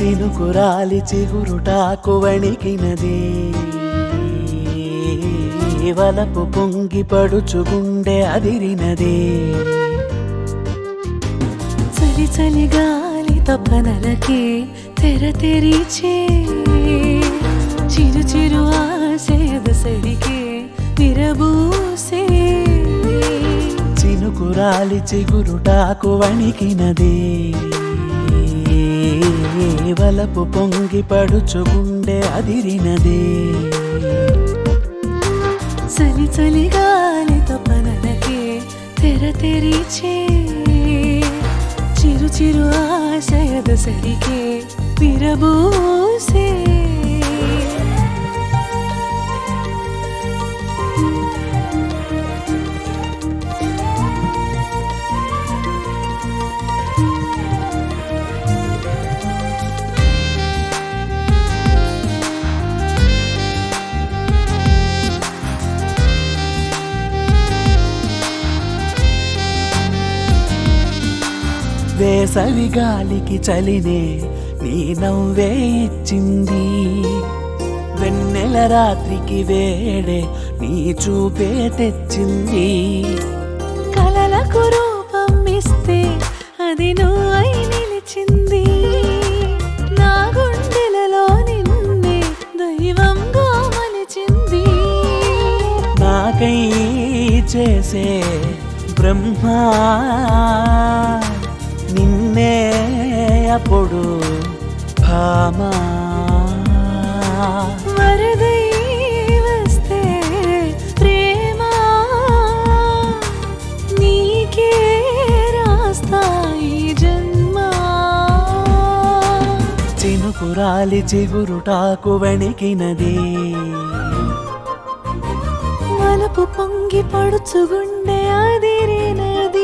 చినుకురాలి చిగురుటాకు వణికినది వలపు పొంగి పడుచు గుండె అదిరినది చలి చలి గాలి తపనలకే తెర తెరిచే చిరు చిరు ఆశయదసరికే విరబూసే చినుకురాలి చిగురుటాకు వణికినది వలపు పొంగి పడుచు గుండె అదిరినది చలి చలి గాలి తపనలకే తెర తెరిచే చిరు చిరు ఆశయదసరికే విరబూసే వేసవి గాలికి చలినే నీ నవ్వే ఇచ్చింది వెన్నెల రాత్రికి వేడే నీ చూపే తెచ్చింది కలలకు రూపం ఇస్తే అది నువ్వై నిలిచింది నా గుండెలలో నిన్నే దైవంగా మలిచింది నాకై చేసే బ్రహ్మ నిన్నే అప్పుడు భామా వరదై వస్తే ప్రేమ నీకే రాస్తాయి జన్మ చినుకురాలి చిగురుటాకు వణికినది వలపు పొంగి పడుచు గుండె అదిరినది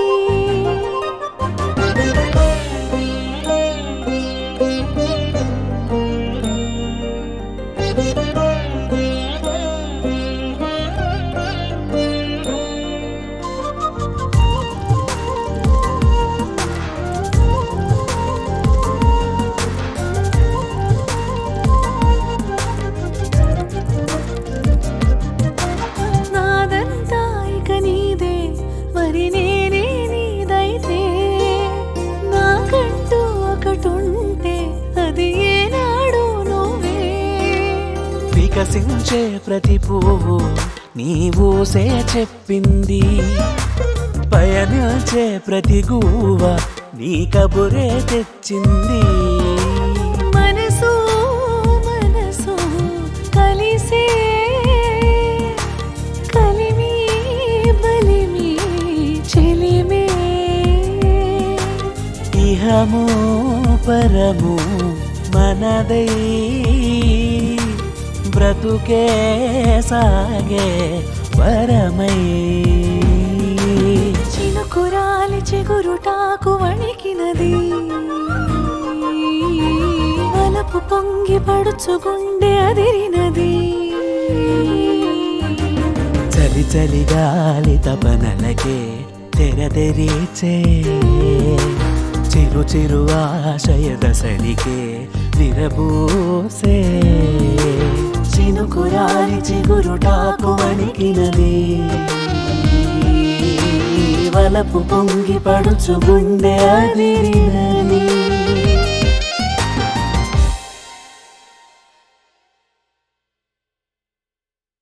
నాదంతా ఇక నీదే మరి నేనే నీదైతే నాకంటూ ఒకటుంటే అది ఏనాడు నువ్వే వికసించే ప్రతి పువ్వు నీవూసే చెప్పింది పయనిల్చే ప్రతి గువ్వ నీ కబురే తెచ్చింది మనసు మనసు కలిసే కలిమి బలిమి చెలిమే ఇహము పరము మనదై బ్రతుకే సాగే వరమై చినుకురాలి చిగురుటాకు వణికినది వలపు పొంగి పడుచు గుండె అదిరినది చలి చలి గాలి తపనలకే తెర తెరిచే చిరు చిరు ఆశయదసరికే విరబూసే చినుకురాలి చిగురుటాకు వణికినది వలపు పొంగి పడుచు గుండె అదిరినది